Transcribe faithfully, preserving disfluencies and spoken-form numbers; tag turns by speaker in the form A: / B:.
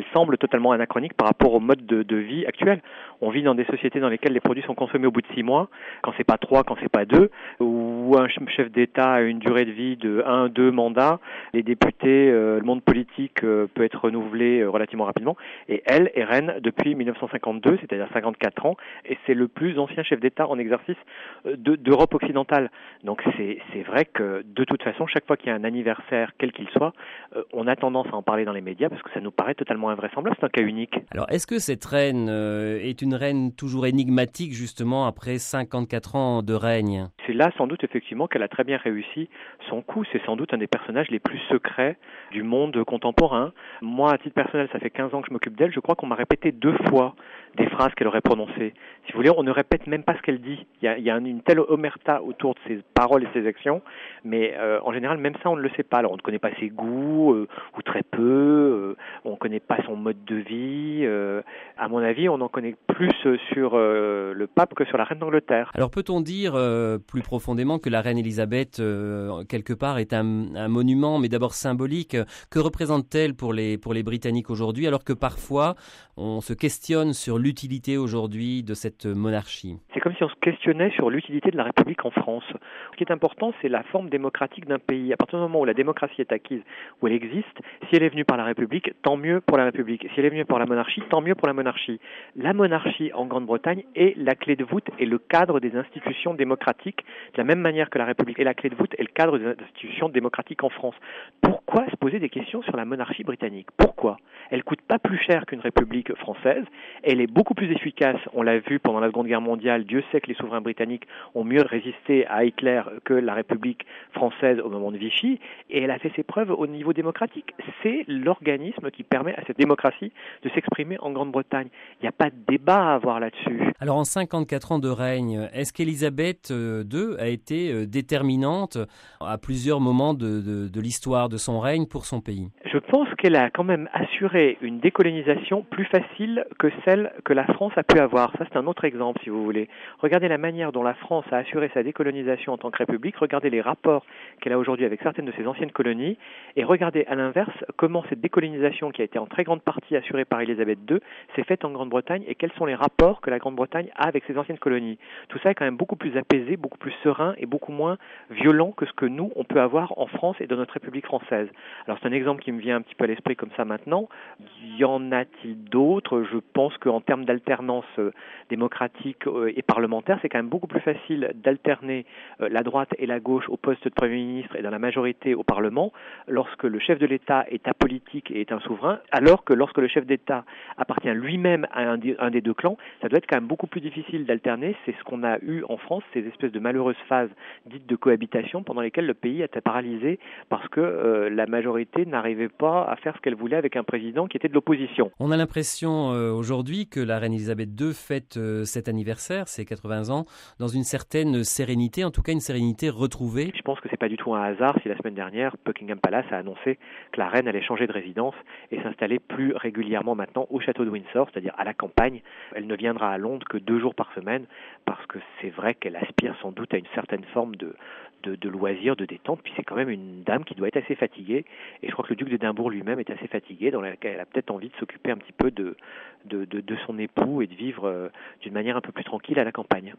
A: semble totalement anachronique par rapport au mode de, de vie actuel. On vit dans des sociétés dans lesquelles les produits sont consommés au bout de six mois, quand c'est pas trois, quand c'est pas deux, où un chef d'État a une durée de vie de un, deux mandats, les députés, euh, le monde politique euh, peut être renouvelé euh, relativement rapidement, et elle est reine depuis mille neuf cent cinquante-deux, c'est-à-dire cinquante-quatre ans, et c'est le plus ancien chef d'État en exercice de, d'Europe occidentale. Donc c'est, c'est vrai que de toute façon, chaque fois qu'il y a un anniversaire, quel qu'il soit, euh, on a tendance à en parler dans les médias parce que ça nous paraît totalement invraisemblable, c'est un cas unique.
B: Alors est-ce que cette reine euh, est une reine toujours énigmatique justement après cinquante-quatre ans de règne ?
A: C'est là sans doute effectivement qu'elle a très bien réussi son coup. C'est sans doute un des personnages les plus secrets du monde contemporain. Moi, à titre personnel, ça fait quinze ans que je m'occupe d'elle. Je crois qu'on m'a répété deux fois des phrases qu'elle aurait prononcées. Si vous voulez, on ne répète même pas ce qu'elle dit. Il y a, il y a une telle omerta autour de ses paroles et ses actions, mais euh, en général, même ça, on ne le sait pas. Alors, on ne connaît pas ses goûts, euh, ou très peu, euh, on ne connaît pas son mode de vie. Euh, à mon avis, on en connaît plus sur euh, le pape que sur la reine d'Angleterre.
B: Alors, peut-on dire euh, plus profondément que la reine Elisabeth, euh, quelque part, est un, un monument, mais d'abord symbolique? Que représente-t-elle pour les, pour les Britanniques aujourd'hui, alors que parfois, on se questionne sur l'utilité aujourd'hui de cette monarchie?
A: C'est comme si on se questionnait sur l'utilité de la République en France. Ce qui est important, c'est la forme démocratique d'un pays. À partir du moment où la démocratie est acquise, où elle existe, si elle est venue par la République, tant mieux pour la République. Si elle est venue par la monarchie, tant mieux pour la monarchie. La monarchie en Grande-Bretagne est la clé de voûte et le cadre des institutions démocratiques, de la même manière que la République est la clé de voûte et le cadre des institutions démocratiques en France. Pourquoi se poser des questions sur la monarchie britannique? Pourquoi? Elle coûte pas plus cher qu'une République française, elle est beaucoup plus efficace, on l'a vu pendant la Seconde Guerre mondiale, Dieu sait que les souverains britanniques ont mieux résisté à Hitler que la République française au moment de Vichy, et elle a fait ses preuves au niveau démocratique. C'est l'organisme qui permet à cette démocratie de s'exprimer en Grande-Bretagne. Il n'y a pas de débat à avoir là-dessus.
B: Alors en cinquante-quatre ans de règne, est-ce qu'Élisabeth deux a été déterminante à plusieurs moments de, de, de l'histoire de son règne pour son pays?
A: Je pense qu'elle a quand même assuré une décolonisation plus facile que celle que la France a pu avoir. Ça, c'est un autre exemple, si vous voulez. Regardez la manière dont la France a assuré sa décolonisation en tant que république, regardez les rapports qu'elle a aujourd'hui avec certaines de ses anciennes colonies, et regardez à l'inverse comment cette décolonisation, qui a été en très grande partie assurée par Élisabeth deux, s'est faite en Grande-Bretagne, et quels sont les rapports que la Grande-Bretagne a avec ses anciennes colonies. Tout ça est quand même beaucoup plus apaisé, beaucoup plus serein et beaucoup moins violent que ce que nous, on peut avoir en France et dans notre République française. Alors c'est un exemple qui me vient un petit peu à l'esprit comme ça maintenant. Y en a-t-il d'autres? Je pense qu'en termes d'alternance euh, démocratique euh, et parlementaire, c'est quand même beaucoup plus facile d'alterner euh, la droite et la gauche au poste de Premier ministre et dans la majorité au Parlement lorsque le chef de l'État est apolitique et est un souverain, alors que lorsque le chef d'État appartient lui-même à un des, un des deux clans, ça doit être quand même beaucoup plus difficile d'alterner. C'est ce qu'on a eu en France, ces espèces de malheureuses phases dites de cohabitation pendant lesquelles le pays était paralysé parce que euh, la majorité n'arrivait pas à faire ce qu'elle voulait avec un président qui était de l'opposition.
B: On a l'impression euh, aujourd'hui que la reine Elisabeth deux fête euh, cet anniversaire, ses quatre-vingts ans, dans une certaine sérénité, en tout cas une sérénité retrouvée.
A: Je pense que c'est pas du tout un hasard si la semaine dernière, Buckingham Palace a annoncé que la reine allait changer de résidence et s'installer plus régulièrement maintenant au château de Windsor, c'est-à-dire à la campagne. Elle ne viendra à Londres que deux jours par semaine parce que c'est vrai qu'elle aspire sans doute à une certaine forme de De, de loisirs, de détente, puis c'est quand même une dame qui doit être assez fatiguée, et je crois que le duc d'Édimbourg lui-même est assez fatigué, dans laquelle elle a peut-être envie de s'occuper un petit peu de, de, de, de son époux et de vivre euh, d'une manière un peu plus tranquille à la campagne.